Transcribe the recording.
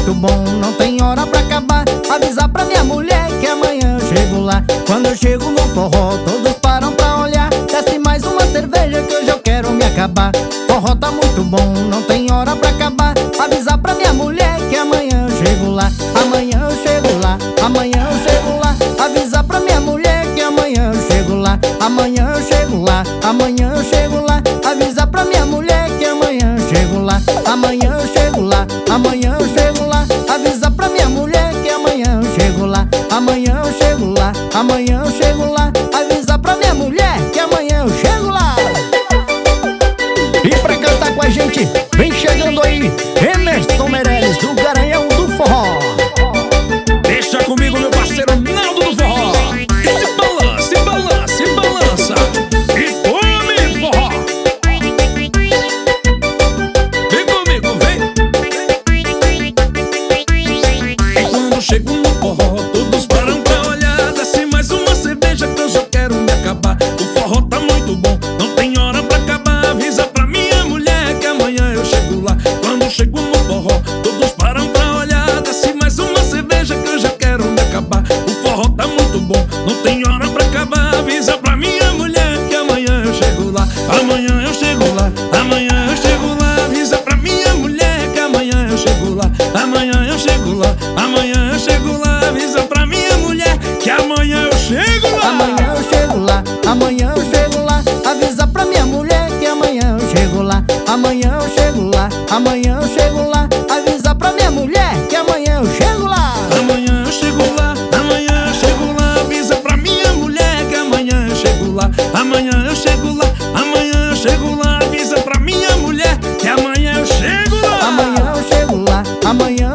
muito bom, não tem hora pra acabar. Avisar pra minha mulher que amanhã eu chego lá. Quando eu chego no forró, todos param pra olhar. Desce mais uma cerveja que hoje eu quero me acabar. Forró tá muito bom, não tem hora pra acabar. Avisar pra minha mulher que amanhã eu chego lá. Amanhã eu chego lá, amanhã eu chego lá. Avisar pra minha mulher que amanhã eu chego lá. Amanhã eu chego lá, amanhã eu chego lá. Avisar pra minha mulher que amanhã eu chego lá. Amanhã eu chego lá, amanhã eu chego lá. Avisar pra minha mulher que amanhã eu chego lá. Amanhã eu chego lá, amanhã eu chego lá. Avisar pra minha mulher que amanhã eu chego lá. E pra cantar com a gente, vem chegando aí Emerson Meirelles, do Garanhão do Forró. Deixa comigo, meu parceiro Naldo do Forró. E se balança, se balança, se balança. E come forró. Vem comigo, vem. E quando chego no forró, todos param pra olhar. Desce mais uma cerveja que eu já quero me acabar. O forró tá muito bom, não tem hora pra acabar. Avisa pra minha mulher que amanhã eu chego lá. Quando chego no forró, todos param pra olhar. Desce mais uma cerveja que eu já quero me acabar. O forró tá muito bom, não tem hora pra acabar. Avisa pra minha mulher que amanhã eu chego lá. Amanhã eu chego lá, amanhã eu chego lá. Avisa pra minha mulher que amanhã eu chego lá. Amanhã eu chego lá, amanhã eu chego lá. Avisa pra minha mulher que amanhã eu chego lá. Amanhã eu chego lá, amanhã eu chego lá. Avisa pra minha mulher que amanhã eu chego lá. Amanhã eu chego lá, amanhã eu chego lá. Avisa pra minha mulher que amanhã eu chego lá. Amanhã eu chego lá, amanhã eu chego lá. Avisa pra minha mulher que amanhã eu chego lá. Amanhã eu chego lá, amanhã eu chego lá. Avisa pra minha mulher que amanhã eu chego lá. Amanhã eu chego lá, amanhã